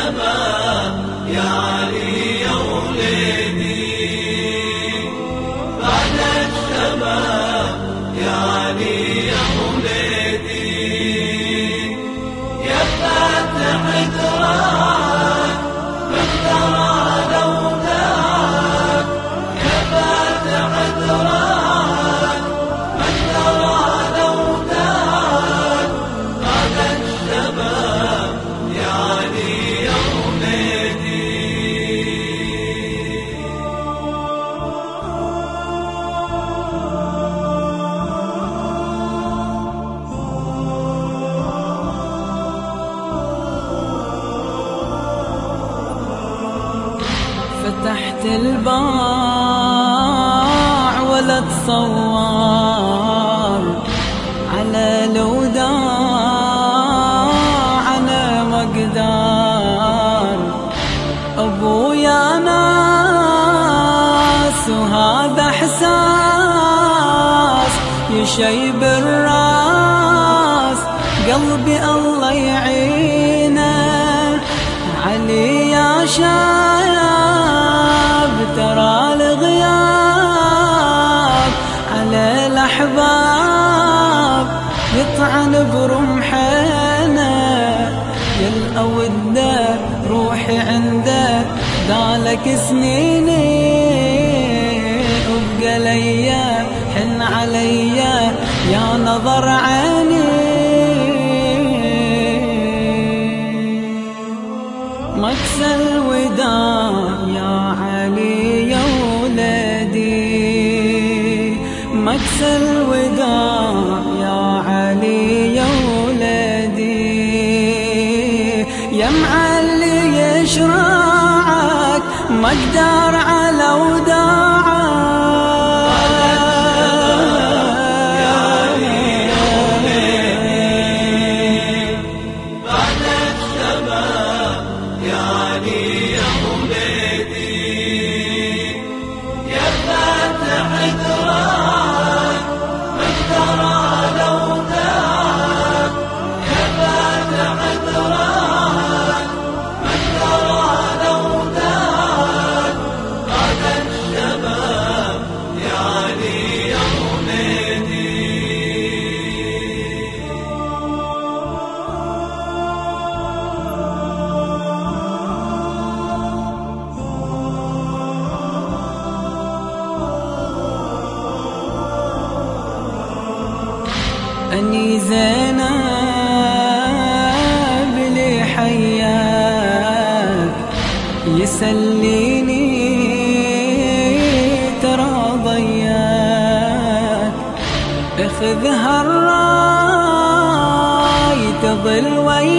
الشباب يا علي يا وليدي، بعد الشباب يا علي يا وليدي، يا فاتح دراك من ترى لوداك، يا فاتح دراك من ترى لوداك، بعد الشباب يا علي يا وليدي. فتحت الباع ولا تصور على الوداع، أنا مقدار أبويا ناس وهذا إحساس يشيب الراس، قلبي الله يعينه علي يا شاب، ترى الغياب على الأحباب يطعن برمحنا، يلقى وده روحي عنده دالك سنيني، وابقى ليا حن عليا يا نظر عيني، مكسى الوداع يا علي يا ولدي، مكسى الوداع يا علي يا ولدي، يا معلي شراعك مقدار على وداعك، أني زينب لي حياك يسليني ترى ضياك، اخذها الراي تظل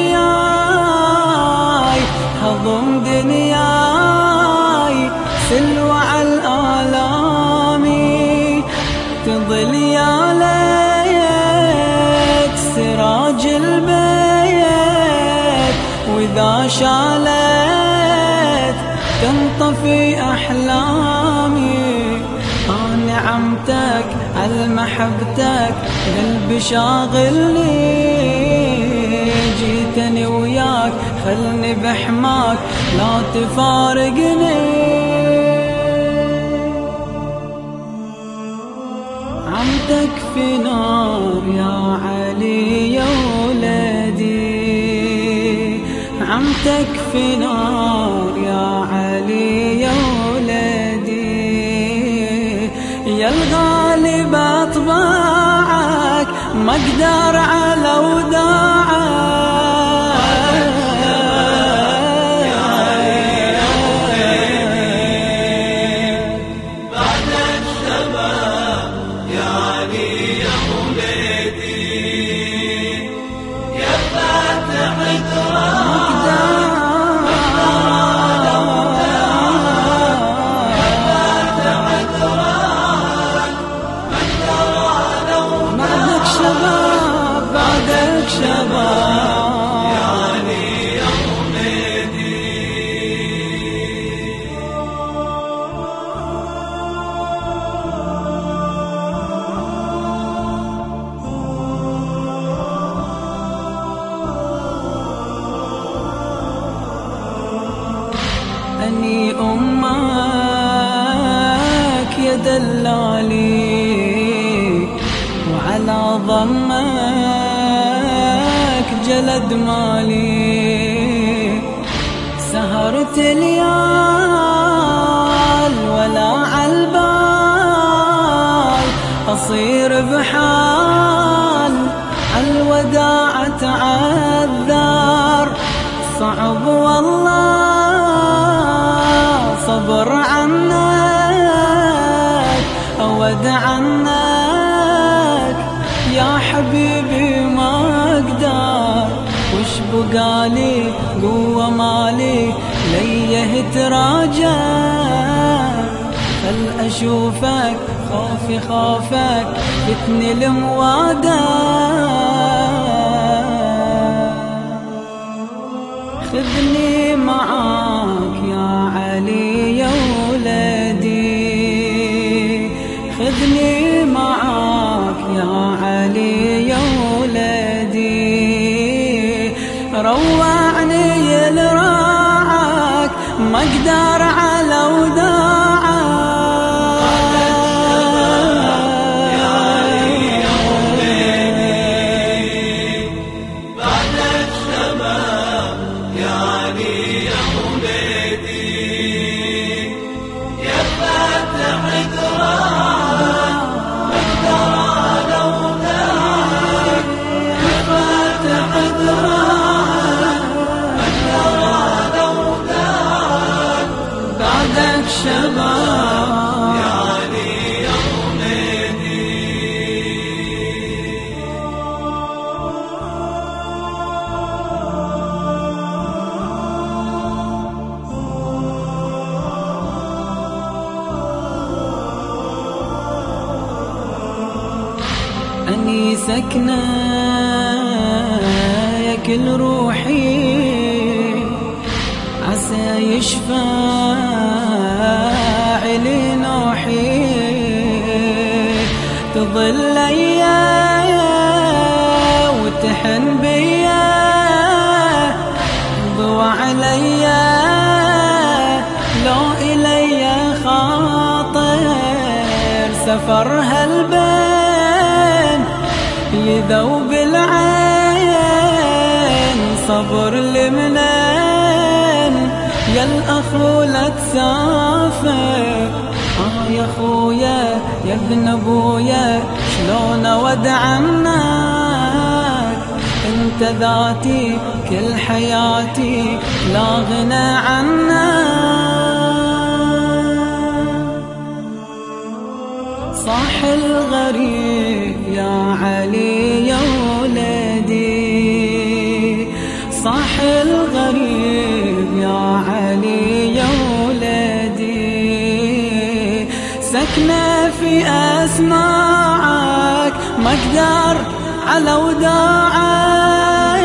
وياي، هضم دنياي سلوى على الآلامي، تظل يا سراج البيت، وإذا شالت تنطفي أحلامي، أنا عمتك على محبتك قلبي شاغلني، جيتني وياك خلني بحماك لا تفارقني، عمتك في نار يا علي يا ولدي، عمتك في نار يا علي يا ولدي، يا الغالب أطباعك مقدار على وداعك، أني أمك يا دلالي، وعلى ضمك جلد مالي. سهرت ليال ولا عالبال، أصير بحال عالوداع تعذر. صعب والله صبر عنك، أود عنك يا حبيبي ما أقدر. وش بقالي قوة مالي ليه تراجع، خل أشوفك خوفي خوفك فتني الموادة. خذني معاك يا علي يا ولدي، خذني معاك يا علي يا ولدي. روعني لراعك ما اقدر على وداعك. أني سكنة يا كل روحي، عسى يشفع لي نوحي. تظل ليا وتحن بيا، ضوى عليا لو إلي خاطر. سفر هالبين يذوب العين، صبر لمنين يا الأخو لا تسافر. يا خويا يا ابن ابويا شلون اود عنك، انت ذاتي كل حياتي لا غنى عنك. صاح الغريب يا علي يا ولدي، صاح الغريب يا علي يا ولدي. سكنة في أسماعك ما أقدر على وداعك.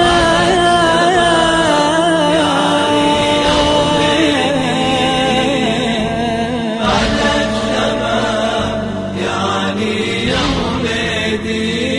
بعد الشباب يعني يا ولدي.